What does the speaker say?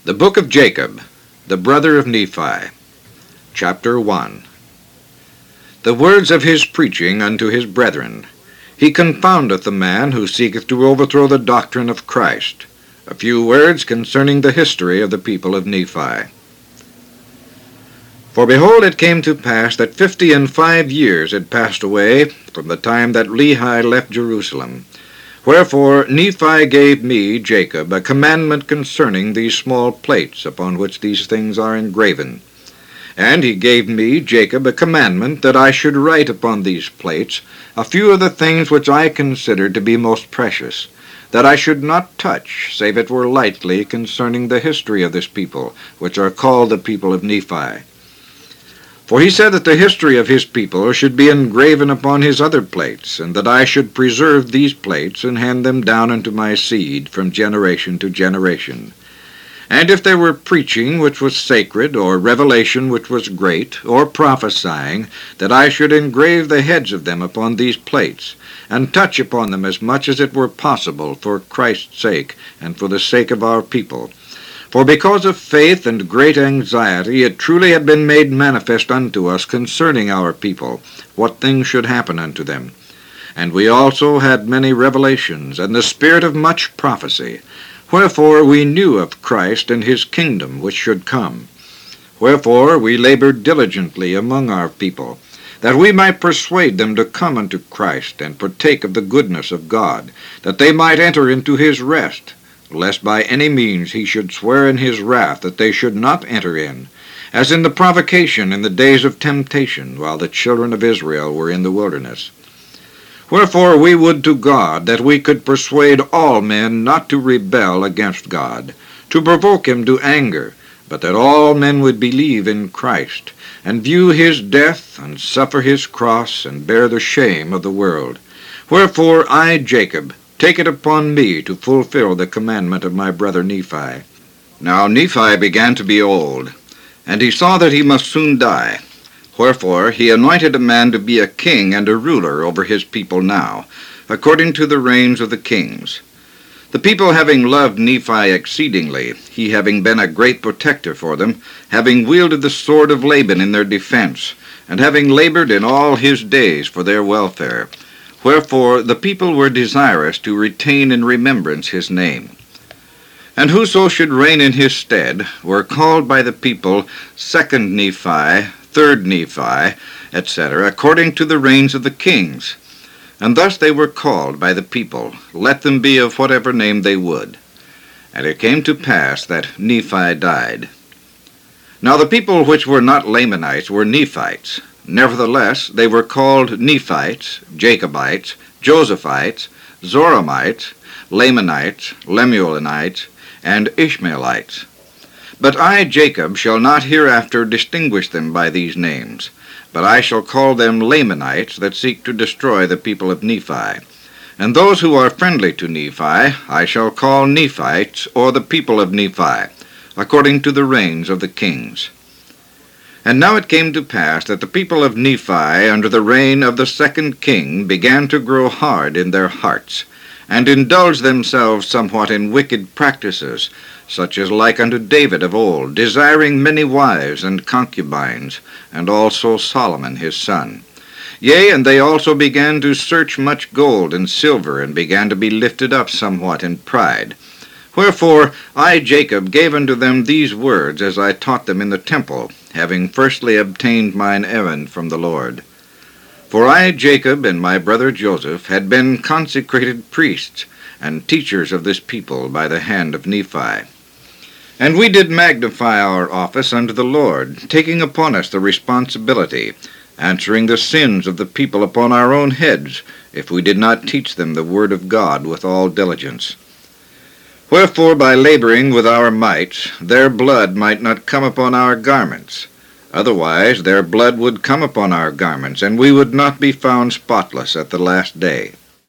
The Book of Jacob, the brother of Nephi, Chapter 1. The words of his preaching unto his brethren. He confoundeth the man who seeketh to overthrow the doctrine of Christ. A few words concerning the history of the people of Nephi. For behold, it came to pass that 55 years had passed away from the time that Lehi left Jerusalem. Wherefore Nephi gave me, Jacob, a commandment concerning these small plates upon which these things are engraven. And he gave me, Jacob, a commandment that I should write upon these plates a few of the things which I considered to be most precious, that I should not touch, save it were lightly, concerning the history of this people, which are called the people of Nephi. For he said that the history of his people should be engraven upon his other plates, and that I should preserve these plates, and hand them down unto my seed from generation to generation. And if there were preaching which was sacred, or revelation which was great, or prophesying, that I should engrave the heads of them upon these plates, and touch upon them as much as it were possible for Christ's sake, and for the sake of our people. For because of faith and great anxiety it truly had been made manifest unto us concerning our people, what things should happen unto them. And we also had many revelations, and the spirit of much prophecy. Wherefore we knew of Christ and his kingdom which should come. Wherefore we labored diligently among our people, that we might persuade them to come unto Christ, and partake of the goodness of God, that they might enter into his rest, lest by any means he should swear in his wrath that they should not enter in, as in the provocation in the days of temptation, while the children of Israel were in the wilderness. Wherefore we would to God that we could persuade all men not to rebel against God, to provoke him to anger, but that all men would believe in Christ, and view his death, and suffer his cross, and bear the shame of the world. Wherefore I, Jacob, take it upon me to fulfill the commandment of my brother Nephi. Now Nephi began to be old, and he saw that he must soon die. Wherefore he anointed a man to be a king and a ruler over his people now, according to the reigns of the kings. The people having loved Nephi exceedingly, he having been a great protector for them, having wielded the sword of Laban in their defense, and having labored in all his days for their welfare. Wherefore the people were desirous to retain in remembrance his name. And whoso should reign in his stead were called by the people second Nephi, third Nephi, etc., according to the reigns of the kings. And thus they were called by the people, let them be of whatever name they would. And it came to pass that Nephi died. Now the people which were not Lamanites were Nephites. Nevertheless, they were called Nephites, Jacobites, Josephites, Zoramites, Lamanites, Lemuelites, and Ishmaelites. But I, Jacob, shall not hereafter distinguish them by these names, but I shall call them Lamanites that seek to destroy the people of Nephi. And those who are friendly to Nephi I shall call Nephites, or the people of Nephi, according to the reigns of the kings. And now it came to pass that the people of Nephi under the reign of the second king began to grow hard in their hearts, and indulge themselves somewhat in wicked practices, such as like unto David of old, desiring many wives and concubines, and also Solomon his son. Yea, and they also began to search much gold and silver, and began to be lifted up somewhat in pride. Wherefore I, Jacob, gave unto them these words as I taught them in the temple, having firstly obtained mine errand from the Lord. For I, Jacob, and my brother Joseph, had been consecrated priests and teachers of this people by the hand of Nephi. And we did magnify our office unto the Lord, taking upon us the responsibility, answering the sins of the people upon our own heads, if we did not teach them the word of God with all diligence. Wherefore by laboring with our might, their blood might not come upon our garments. Otherwise their blood would come upon our garments, and we would not be found spotless at the last day.